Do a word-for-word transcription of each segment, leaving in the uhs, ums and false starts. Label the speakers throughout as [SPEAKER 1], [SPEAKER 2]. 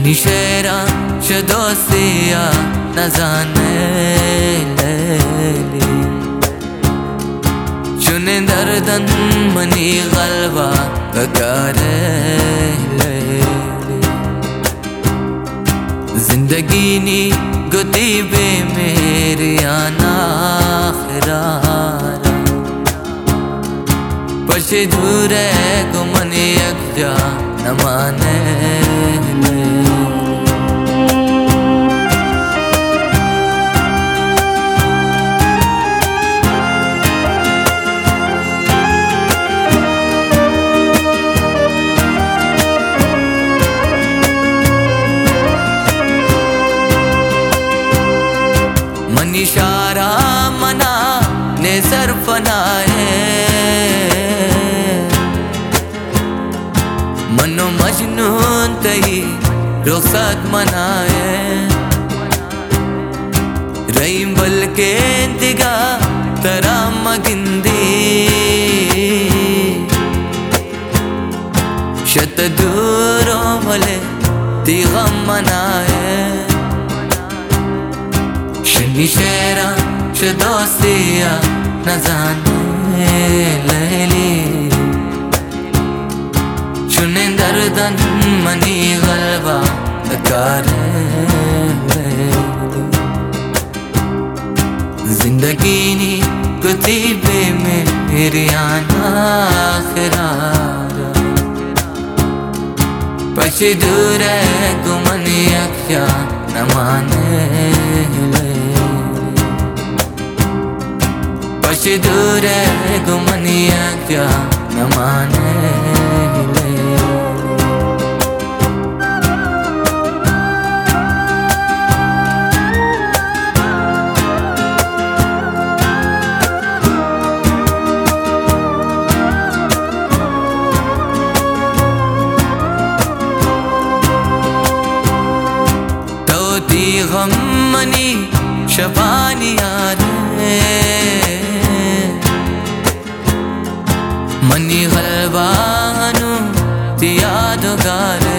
[SPEAKER 1] शनिशेरा शदोसिया नजाने लेली चुने दर्दन मनी गलबा गगारे लेली जिंदगी नी गुतीबे मेरी आना खिरारा पशे धूरे गुमनी अक्जा न माने मनीषारा मना ने सरफनाए मनो मजनून तही रुखसत मनाए रहीम बल के दिगा तरा मगिंदी शत दूरों भले दिगम मनाए शनिशेरा शदोसिया नजाने लेली चुने दर्दन मनी गलबा गगारे जिंदगी नी कुतीबे में मेरी आना खिरारा पछी दूर गुमनी अक्या न माने पछी दूर गुमनी अक्या न माने गम मनी शबानी यारे मनी गलबानु तियाद गारे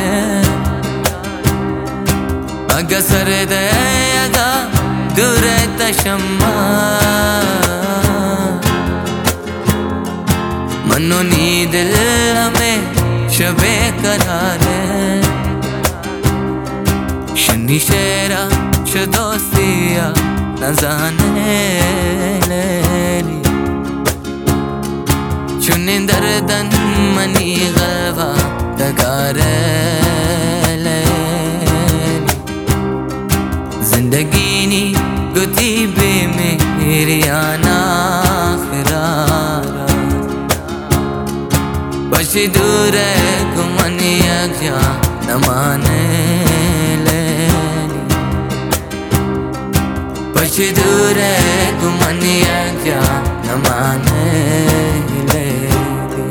[SPEAKER 1] अगा सर दे अगा दूर तशम्मा मनो नी दिल हमें शबे करारे शनिशेरा शदोसिया नजाने लेली चुने दर्दन मनी गलबा गगारे लेली जिंदगी नी गुतीबे में मेरी आना खिरारा पछी दूर गुमनी अक्या न माने पछी दूर गुमनी अक्या न माने लेली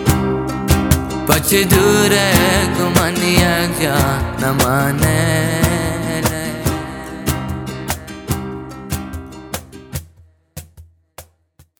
[SPEAKER 1] पछी दूर गुमनी अक्या न माने